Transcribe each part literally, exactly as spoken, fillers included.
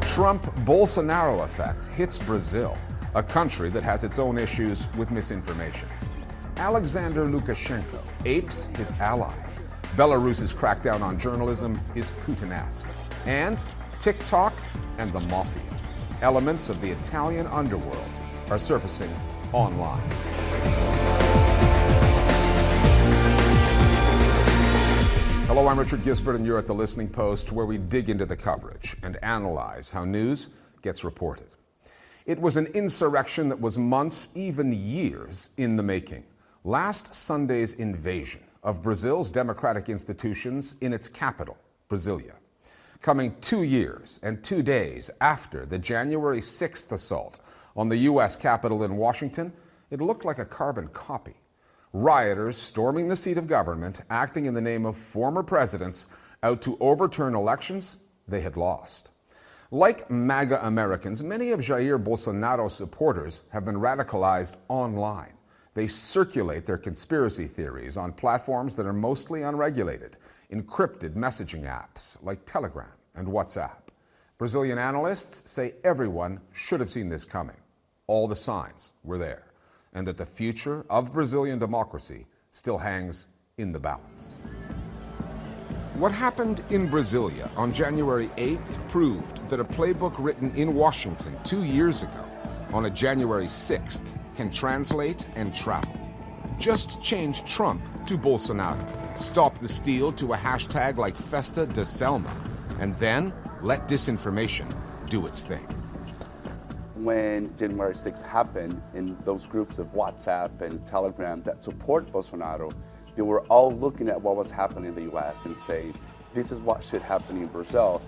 Trump-Bolsonaro effect hits Brazil, a country that has its own issues with misinformation. Alexander Lukashenko apes his ally. Belarus's crackdown on journalism is Putin-esque. And TikTok and the mafia. Elements of the Italian underworld are surfacing online. Hello, I'm Richard Gisbert, and you're at The Listening Post, where we dig into the coverage and analyze how news gets reported. It was an insurrection that was months, even years, in the making. Last Sunday's invasion of Brazil's democratic institutions in its capital, Brasilia. Coming two years and two days after the January sixth assault on the U S Capitol in Washington, it looked like a carbon copy. Rioters storming the seat of government, acting in the name of former presidents, out to overturn elections they had lost. Like MAGA Americans, many of Jair Bolsonaro's supporters have been radicalized online. They circulate their conspiracy theories on platforms that are mostly unregulated, encrypted messaging apps like Telegram and WhatsApp. Brazilian analysts say everyone should have seen this coming. All the signs were there, and that the future of Brazilian democracy still hangs in the balance. What happened in Brasilia on January eighth proved that a playbook written in Washington two years ago on a January sixth can translate and travel. Just change Trump to Bolsonaro. Stop the steal to a hashtag like Festa da Selma, and then let disinformation do its thing. When January sixth happened, in those groups of WhatsApp and Telegram that support Bolsonaro, they were all looking at what was happening in the U S and saying, this is what should happen in Brazil.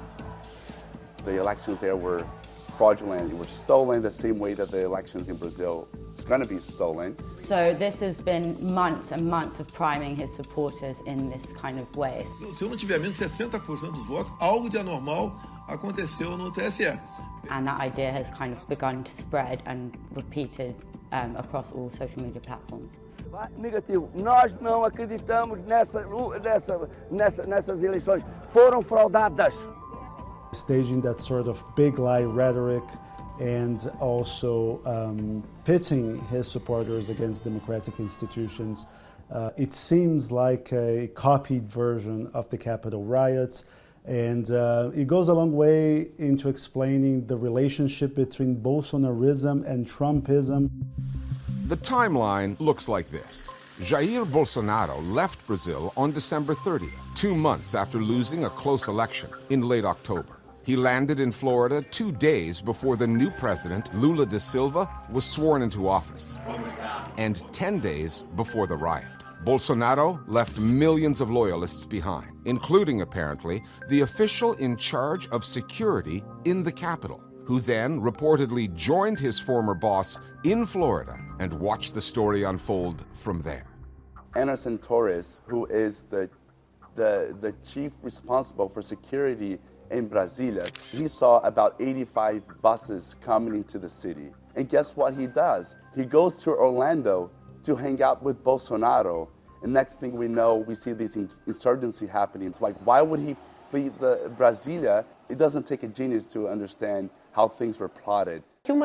The elections there were fraudulent, it was stolen the same way that the elections in Brazil is going to be stolen. So this has been months and months of priming his supporters in this kind of way. Se eu não tiver menos sessenta por cento dos votos, algo de anormal aconteceu no T S E. And that idea has kind of begun to spread and repeated um, across all social media platforms. Negativo. Nós não acreditamos nessa, nessa, nessa, nessas eleições. Foram fraudadas. Staging that sort of big lie rhetoric and also um, pitting his supporters against democratic institutions. Uh, it seems like a copied version of the Capitol riots. And uh, it goes a long way into explaining the relationship between Bolsonarism and Trumpism. The timeline looks like this. Jair Bolsonaro left Brazil on December thirtieth, two months after losing a close election in late October. He landed in Florida two days before the new president, Lula da Silva, was sworn into office, and ten days before the riot. Bolsonaro left millions of loyalists behind, including, apparently, the official in charge of security in the Capitol, who then reportedly joined his former boss in Florida and watched the story unfold from there. Anderson Torres, who is the, the, the chief responsible for security in Brasilia, he saw about eighty-five buses coming into the city. And guess what he does? He goes to Orlando to hang out with Bolsonaro. And next thing we know, we see this insurgency happening. It's like, why would he flee the Brasilia? It doesn't take a genius to understand how things were plotted. One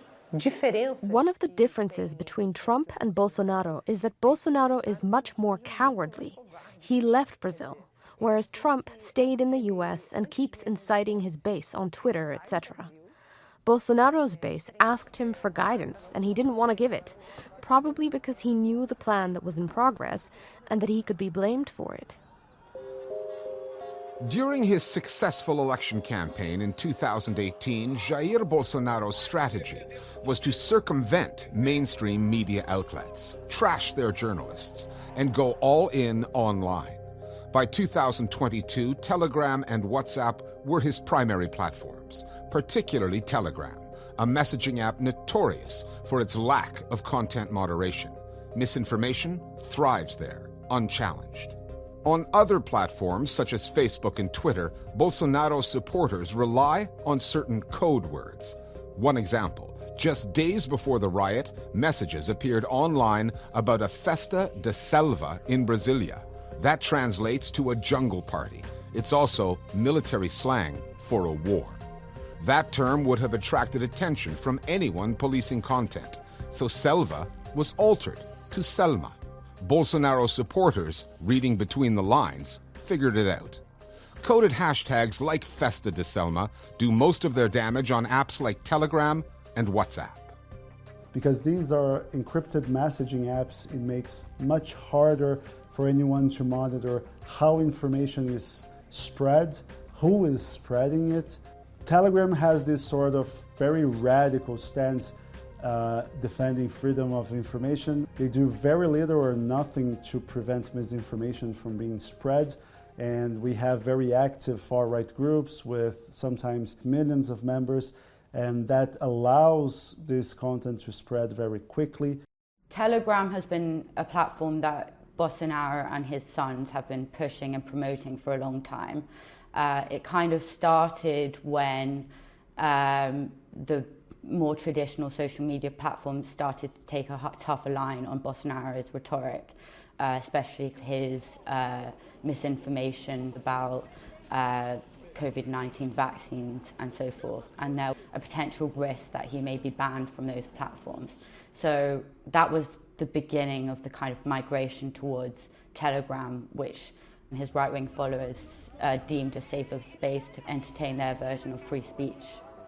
of the differences between Trump and Bolsonaro is that Bolsonaro is much more cowardly. He left Brazil, whereas Trump stayed in the U S and keeps inciting his base on Twitter, et cetera. Bolsonaro's base asked him for guidance, and he didn't want to give it, probably because he knew the plan that was in progress and that he could be blamed for it. During his successful election campaign in two thousand eighteen, Jair Bolsonaro's strategy was to circumvent mainstream media outlets, trash their journalists, and go all in online. By two thousand twenty-two, Telegram and WhatsApp were his primary platforms, particularly Telegram, a messaging app notorious for its lack of content moderation. Misinformation thrives there, unchallenged. On other platforms, such as Facebook and Twitter, Bolsonaro's supporters rely on certain code words. One example, just days before the riot, messages appeared online about a Festa da Selva in Brasilia. That translates to a jungle party. It's also military slang for a war. That term would have attracted attention from anyone policing content, so Selva was altered to Selma. Bolsonaro supporters, reading between the lines, figured it out. Coded hashtags like Festa de Selma do most of their damage on apps like Telegram and WhatsApp. Because these are encrypted messaging apps, it makes much harder for anyone to monitor how information is spread, who is spreading it. Telegram has this sort of very radical stance uh, defending freedom of information. They do very little or nothing to prevent misinformation from being spread. And we have very active far-right groups with sometimes millions of members, and that allows this content to spread very quickly. Telegram has been a platform that Bolsonaro and his sons have been pushing and promoting for a long time. Uh, it kind of started when um, the more traditional social media platforms started to take a tougher line on Bolsonaro's rhetoric, uh, especially his uh, misinformation about uh, COVID nineteen vaccines and so forth, and there was a potential risk that he may be banned from those platforms. So that was the beginning of the kind of migration towards Telegram, which his right-wing followers uh, deemed a safer space to entertain their version of free speech.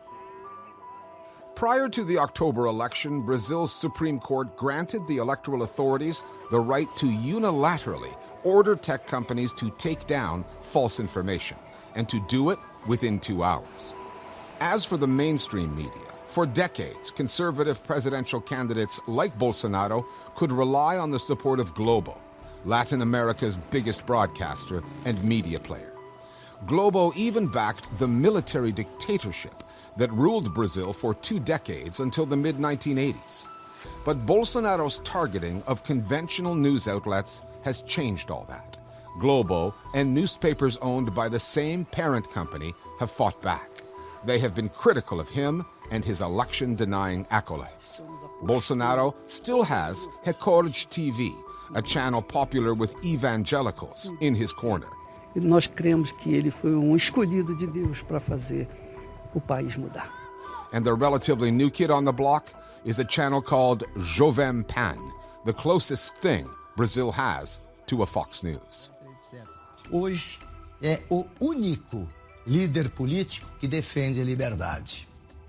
Prior to the October election, Brazil's Supreme Court granted the electoral authorities the right to unilaterally order tech companies to take down false information, and to do it within two hours. As for the mainstream media, for decades, conservative presidential candidates like Bolsonaro could rely on the support of Globo, Latin America's biggest broadcaster and media player. Globo even backed the military dictatorship that ruled Brazil for two decades until the mid nineteen eighties. But Bolsonaro's targeting of conventional news outlets has changed all that. Globo and newspapers owned by the same parent company have fought back. They have been critical of him and his election-denying acolytes. Bolsonaro still has Record T V, a channel popular with evangelicals, in his corner. Nós cremos que ele foi um escolhido de Deus para fazer o país mudar. And the relatively new kid on the block is a channel called Jovem Pan, the closest thing Brazil has to a Fox News. Hoje é o único líder político que defende a liberdade.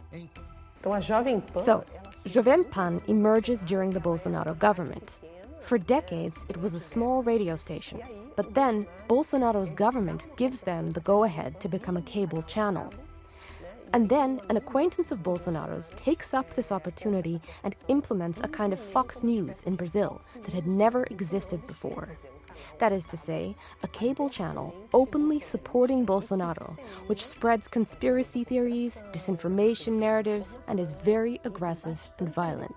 So, Jovem Pan emerges during the Bolsonaro government. For decades, it was a small radio station, but then Bolsonaro's government gives them the go-ahead to become a cable channel. And then an acquaintance of Bolsonaro's takes up this opportunity and implements a kind of Fox News in Brazil that had never existed before. That is to say, a cable channel openly supporting Bolsonaro, which spreads conspiracy theories, disinformation narratives, and is very aggressive and violent.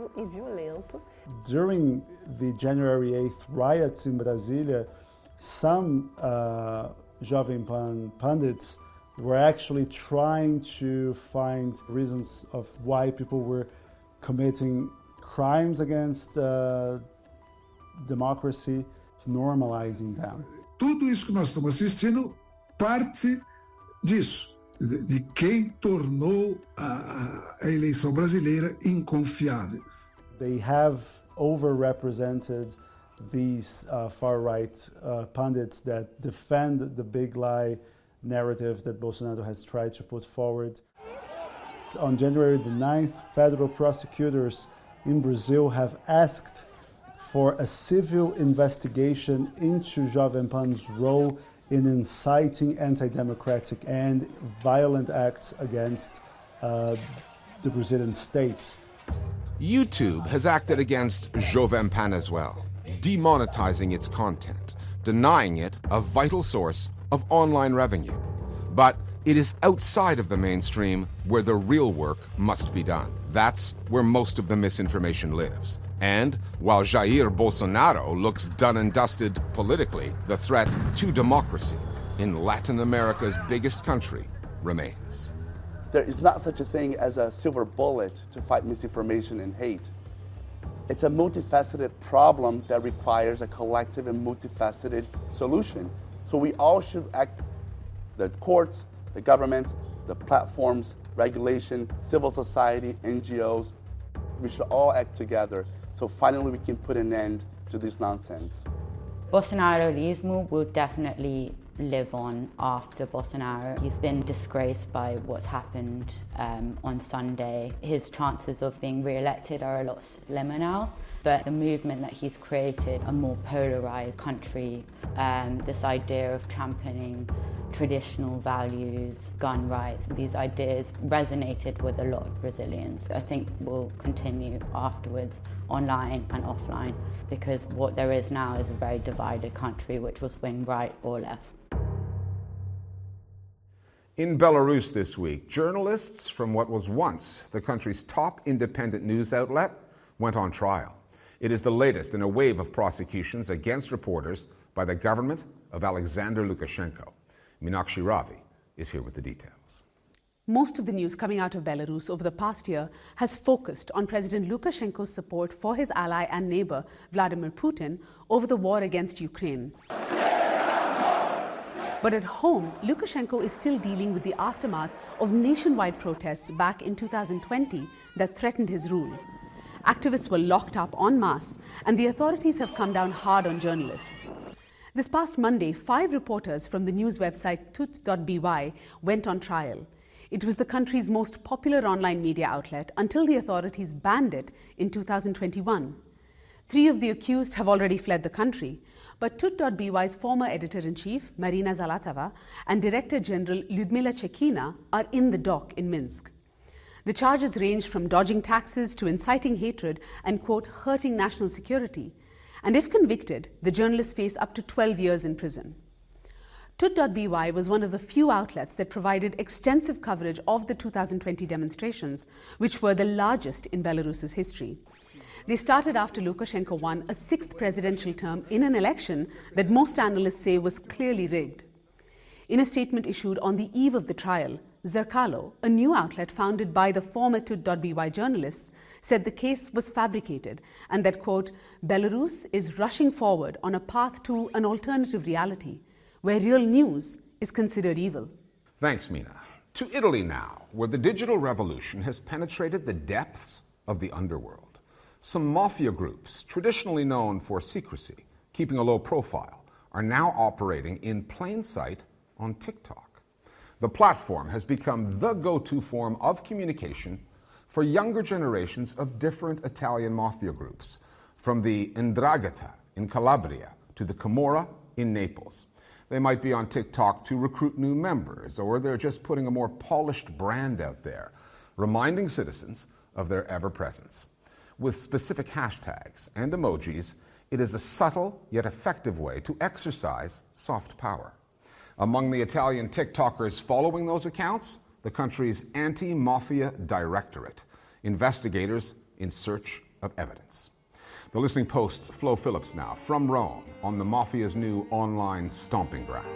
During the January eighth riots in Brasilia, some uh, Jovem Pan pundits were actually trying to find reasons of why people were committing crimes against uh, democracy, normalizing them. Tudo isso que nós estamos assistindo parte disso, de quem tornou a, a eleição brasileira inconfiável. They have overrepresented these uh, far-right uh, pundits that defend the big lie narrative that Bolsonaro has tried to put forward. On January the ninth, federal prosecutors in Brazil have asked for a civil investigation into Jovem Pan's role in inciting anti-democratic and violent acts against uh, the Brazilian state. YouTube has acted against Jovem Pan as well, demonetizing its content, denying it a vital source of online revenue. But it is outside of the mainstream where the real work must be done. That's where most of the misinformation lives. And while Jair Bolsonaro looks done and dusted politically, the threat to democracy in Latin America's biggest country remains. There is not such a thing as a silver bullet to fight misinformation and hate. It's a multifaceted problem that requires a collective and multifaceted solution. So we all should act, the courts, The government, the platforms, regulation, civil society, N G Os, we should all act together so finally we can put an end to this nonsense. Bolsonaroismo will definitely live on after Bolsonaro. He's been disgraced by what's happened um, on Sunday. His chances of being re-elected are a lot slimmer now, but the movement that he's created, a more polarized country, um, this idea of championing traditional values, gun rights, these ideas resonated with a lot of Brazilians. I think will continue afterwards, online and offline, because what there is now is a very divided country which will swing right or left. In Belarus this week, journalists from what was once the country's top independent news outlet went on trial. It is the latest in a wave of prosecutions against reporters by the government of Alexander Lukashenko. Meenakshi Ravi is here with the details. Most of the news coming out of Belarus over the past year has focused on President Lukashenko's support for his ally and neighbor, Vladimir Putin, over the war against Ukraine. But at home, Lukashenko is still dealing with the aftermath of nationwide protests back in two thousand twenty that threatened his rule. Activists were locked up en masse, and the authorities have come down hard on journalists. This past Monday, five reporters from the news website tut dot b y went on trial. It was the country's most popular online media outlet until the authorities banned it in two thousand twenty-one. Three of the accused have already fled the country, but tut dot b y's former editor-in-chief, Marina Zalatova, and Director General Lyudmila Chekina are in the dock in Minsk. The charges range from dodging taxes to inciting hatred and, quote, hurting national security. And if convicted, the journalists face up to twelve years in prison. tut dot b y was one of the few outlets that provided extensive coverage of the two thousand twenty demonstrations, which were the largest in Belarus's history. They started after Lukashenko won a sixth presidential term in an election that most analysts say was clearly rigged. In a statement issued on the eve of the trial, Zerkalo, a new outlet founded by the former tut dot b y journalists, said the case was fabricated and that, quote, Belarus is rushing forward on a path to an alternative reality where real news is considered evil. Thanks, Mina. To Italy now, where the digital revolution has penetrated the depths of the underworld. Some mafia groups, traditionally known for secrecy, keeping a low profile, are now operating in plain sight on TikTok. The platform has become the go-to form of communication for younger generations of different Italian mafia groups, from the 'Ndrangheta in Calabria to the Camorra in Naples. They might be on TikTok to recruit new members, or they're just putting a more polished brand out there, reminding citizens of their ever-presence. With specific hashtags and emojis, it is a subtle yet effective way to exercise soft power. Among the Italian TikTokers following those accounts, the country's anti-mafia directorate, investigators in search of evidence. The Listening Post's Flo Phillips now from Rome on the mafia's new online stomping ground.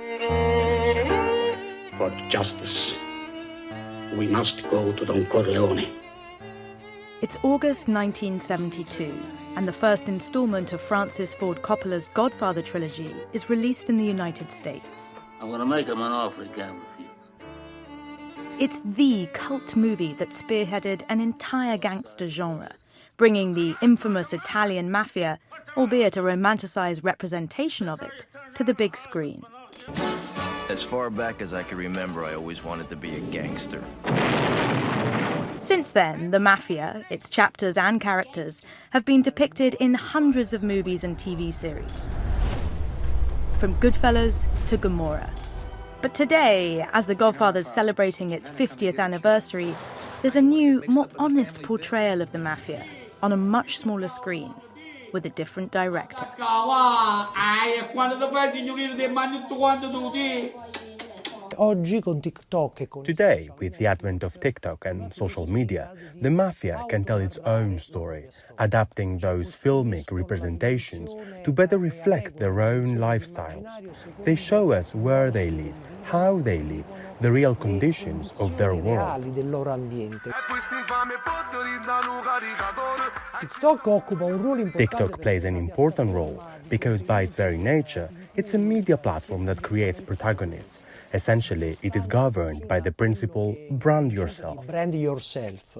For justice, we must go to Don Corleone. It's August nineteen seventy-two, and the first installment of Francis Ford Coppola's Godfather trilogy is released in the United States. I'm going to make him an offer he can't refuse. It's the cult movie that spearheaded an entire gangster genre, bringing the infamous Italian mafia, albeit a romanticized representation of it, to the big screen. As far back as I can remember, I always wanted to be a gangster. Since then, the mafia, its chapters and characters, have been depicted in hundreds of movies and T V series. From Goodfellas to Gomorrah. But today, as The Godfather's celebrating its fiftieth anniversary, there's a new, more honest portrayal of the mafia on a much smaller screen with a different director. Today, with the advent of TikTok and social media, the mafia can tell its own story, adapting those filmic representations to better reflect their own lifestyles. They show us where they live, how they live, the real conditions of their world. TikTok plays an important role because by its very nature, it's a media platform that creates protagonists. Essentially, it is governed by the principle, brand yourself. Brand yourself.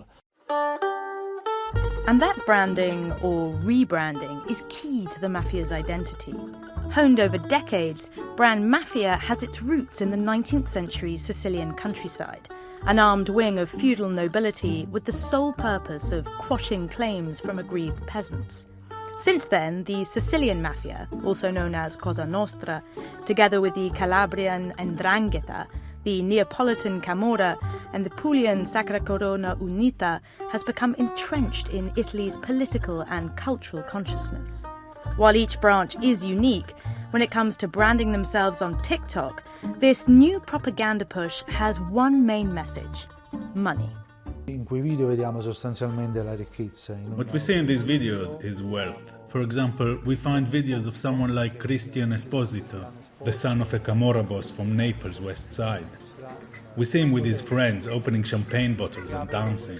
And that branding, or rebranding, is key to the mafia's identity. Honed over decades, Brand Mafia has its roots in the nineteenth century Sicilian countryside, an armed wing of feudal nobility with the sole purpose of quashing claims from aggrieved peasants. Since then, the Sicilian Mafia, also known as Cosa Nostra, together with the Calabrian 'Ndrangheta, the Neapolitan Camorra, and the Pulian Sacra Corona Unita, has become entrenched in Italy's political and cultural consciousness. While each branch is unique, when it comes to branding themselves on TikTok, this new propaganda push has one main message: money. What we see in these videos is wealth. For example, we find videos of someone like Cristian Esposito, the son of a Camorra boss from Naples' west side. We see him with his friends opening champagne bottles and dancing.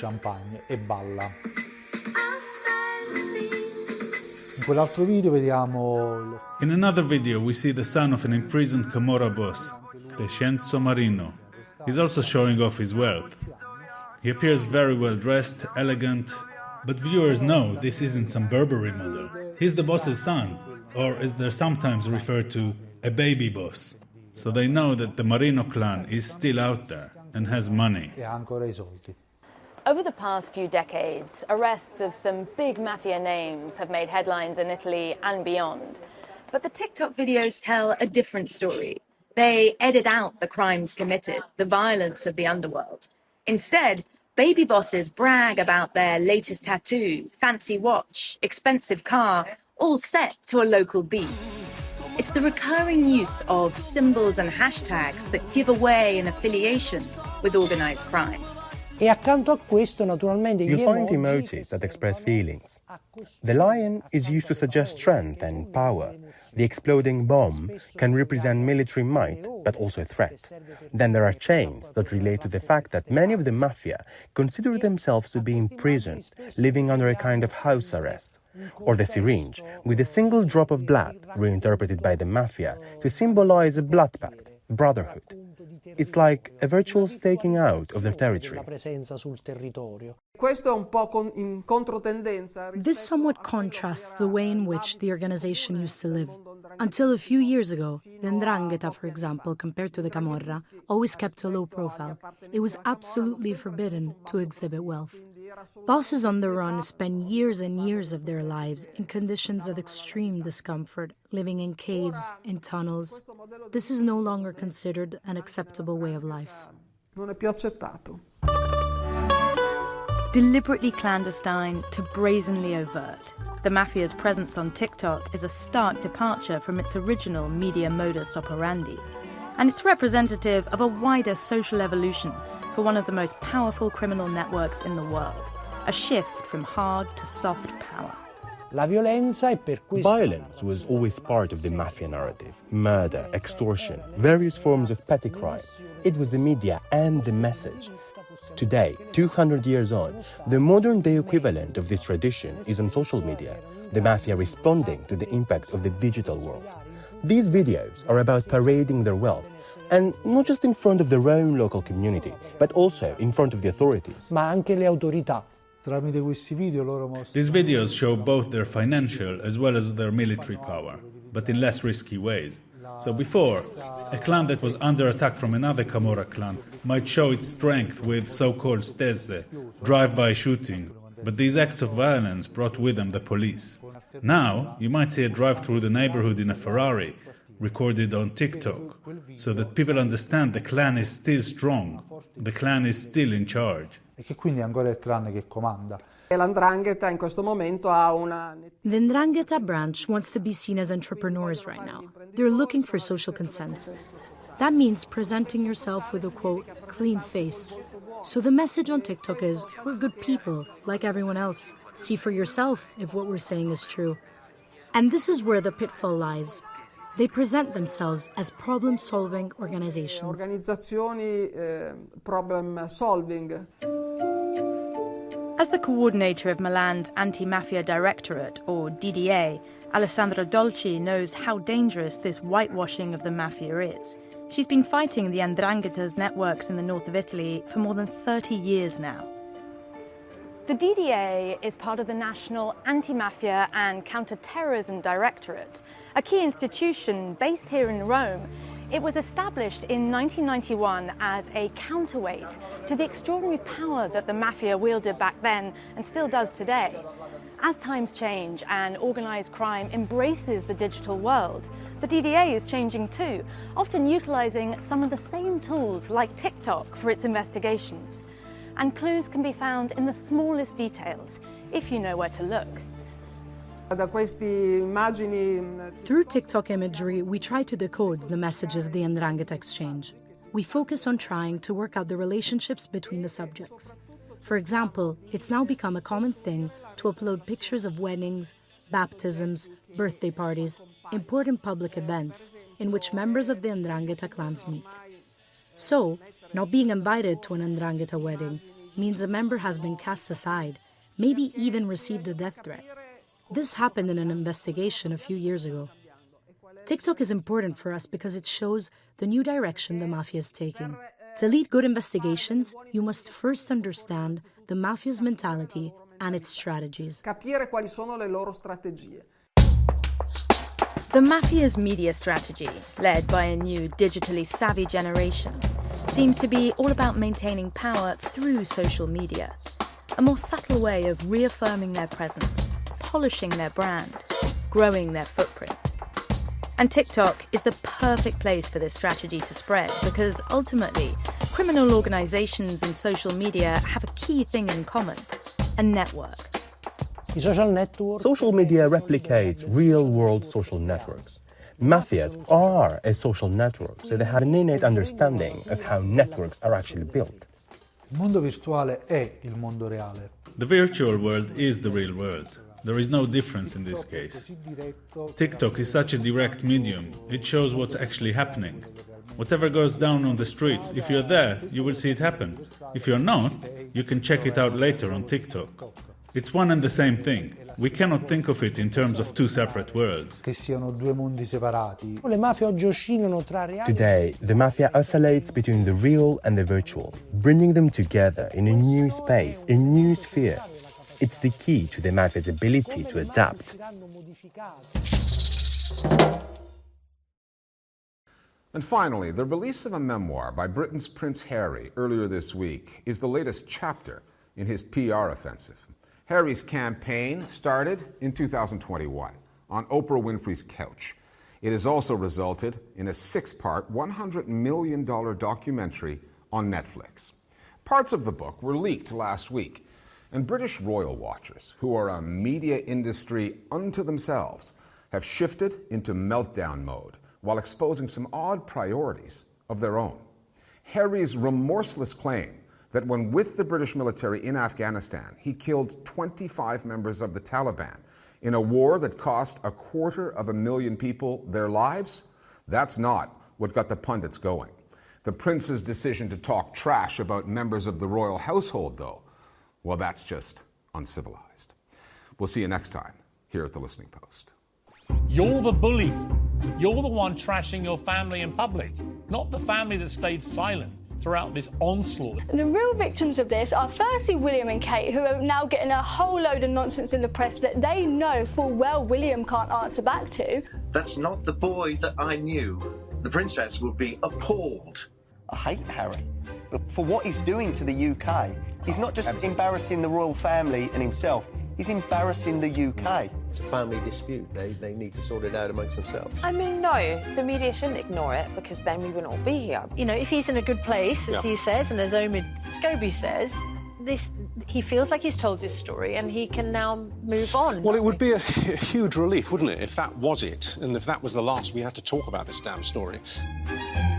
In another video, we see the son of an imprisoned Camorra boss, Crescenzo Marino. He's also showing off his wealth. He appears very well dressed, elegant, but viewers know this isn't some Burberry model. He's the boss's son, or as they're sometimes referred to, a baby boss. So they know that the Marino clan is still out there and has money. Over the past few decades, arrests of some big mafia names have made headlines in Italy and beyond. But the TikTok videos tell a different story. They edit out the crimes committed, the violence of the underworld. Instead, baby bosses brag about their latest tattoo, fancy watch, expensive car, all set to a local beat. It's the recurring use of symbols and hashtags that give away an affiliation with organized crime. E accanto a questo, naturalmente, you find emojis that express feelings. The lion is used to suggest strength and power. The exploding bomb can represent military might, but also threat. Then there are chains that relate to the fact that many of the mafia consider themselves to be imprisoned, living under a kind of house arrest. Or the syringe, with a single drop of blood, reinterpreted by the mafia to symbolize a blood pact, brotherhood. It's like a virtual staking out of their territory. This somewhat contrasts the way in which the organization used to live. Until a few years ago, the 'Ndrangheta, for example, compared to the Camorra, always kept a low profile. It was absolutely forbidden to exhibit wealth. Bosses on the run spend years and years of their lives in conditions of extreme discomfort, living in caves, in tunnels. This is no longer considered an acceptable way of life. Deliberately clandestine to brazenly overt, the mafia's presence on TikTok is a stark departure from its original media modus operandi, and it's representative of a wider social evolution for one of the most powerful criminal networks in the world, a shift from hard to soft power. Violence was always part of the mafia narrative. Murder, extortion, various forms of petty crime. It was the media and the message. Today, two hundred years on, the modern-day equivalent of this tradition is on social media, the mafia responding to the impact of the digital world. These videos are about parading their wealth, and not just in front of their own local community, but also in front of the authorities. Ma anche le autorità. These videos show both their financial as well as their military power, but in less risky ways. So before, a clan that was under attack from another Camorra clan might show its strength with so-called stese, drive-by shooting, but these acts of violence brought with them the police. Now, you might see a drive through the neighborhood in a Ferrari, recorded on TikTok, so that people understand the clan is still strong, the clan is still in charge. E che quindi è ancora il clan che comanda. The 'Ndrangheta branch wants to be seen as entrepreneurs right now. They're looking for social consensus. That means presenting yourself with a, quote, clean face. So the message on TikTok is, we're good people, like everyone else. See for yourself if what we're saying is true. And this is where the pitfall lies. They present themselves as problem-solving organizations. Organizzazioni eh, problem-solving. As the coordinator of Milan's Anti-Mafia Directorate, or D D A, Alessandro Dolci knows how dangerous this whitewashing of the mafia is. She's been fighting the 'Ndranghetas networks in the north of Italy for more than thirty years now. The D D A is part of the National Anti-Mafia and Counter-Terrorism Directorate, a key institution based here in Rome. It was established in nineteen ninety-one as a counterweight to the extraordinary power that the mafia wielded back then and still does today. As times change and organised crime embraces the digital world, the D D A is changing too, often utilising some of the same tools like TikTok for its investigations. And clues can be found in the smallest details, if you know where to look. Through TikTok imagery, we try to decode the messages the 'Ndrangheta exchange. We focus on trying to work out the relationships between the subjects. For example, it's now become a common thing to upload pictures of weddings, baptisms, birthday parties, important public events in which members of the 'Ndrangheta clans meet. So, not being invited to an 'Ndrangheta wedding means a member has been cast aside, maybe even received a death threat. This happened in an investigation a few years ago. TikTok is important for us because it shows the new direction the mafia is taking. To lead good investigations, you must first understand the mafia's mentality and its strategies. Capire quali sono le loro strategie. The mafia's media strategy, led by a new digitally savvy generation, seems to be all about maintaining power through social media, a more subtle way of reaffirming their presence, polishing their brand, growing their footprint. And TikTok is the perfect place for this strategy to spread because ultimately, criminal organizations and social media have a key thing in common: a network. Social media replicates real-world social networks. Mafias are a social network, so they have an innate understanding of how networks are actually built. Il mondo virtuale è il mondo reale. The virtual world is the real world. There is no difference in this case. TikTok is such a direct medium. It shows what's actually happening. Whatever goes down on the streets, if you're there, you will see it happen. If you're not, you can check it out later on TikTok. It's one and the same thing. We cannot think of it in terms of two separate worlds. Che siano due mondi separati. Le mafie oggi oscillano tra reali. Today, the mafia oscillates between the real and the virtual, bringing them together in a new space, a new sphere. It's the key to the mafia's ability to adapt. And finally, the release of a memoir by Britain's Prince Harry earlier this week is the latest chapter in his P R offensive. Harry's campaign started in two thousand twenty-one on Oprah Winfrey's couch. It has also resulted in a six-part, one hundred million dollars documentary on Netflix. Parts of the book were leaked last week, and British royal watchers, who are a media industry unto themselves, have shifted into meltdown mode while exposing some odd priorities of their own. Harry's remorseless claim that when with the British military in Afghanistan, he killed twenty-five members of the Taliban in a war that cost a quarter of a million people their lives, that's not what got the pundits going. The prince's decision to talk trash about members of the royal household, though, well, that's just uncivilized. We'll see you next time here at The Listening Post. You're the bully. You're the one trashing your family in public, not the family that stayed silent throughout this onslaught. The real victims of this are firstly William and Kate, who are now getting a whole load of nonsense in the press that they know full well William can't answer back to. That's not the boy that I knew. The princess would be appalled. I hate Harry, but for what he's doing to the U K, he's not just Absolutely. embarrassing the royal family and himself, he's embarrassing the U K. It's a family dispute. They, they need to sort it out amongst themselves. I mean, no, the media shouldn't ignore it because then we wouldn't all be here. You know, if he's in a good place, as yeah. he says, and as Omid Scobie says, this he feels like he's told his story and he can now move on. Well, it would be a, a huge relief, wouldn't it, if that was it, and if that was the last we had to talk about this damn story.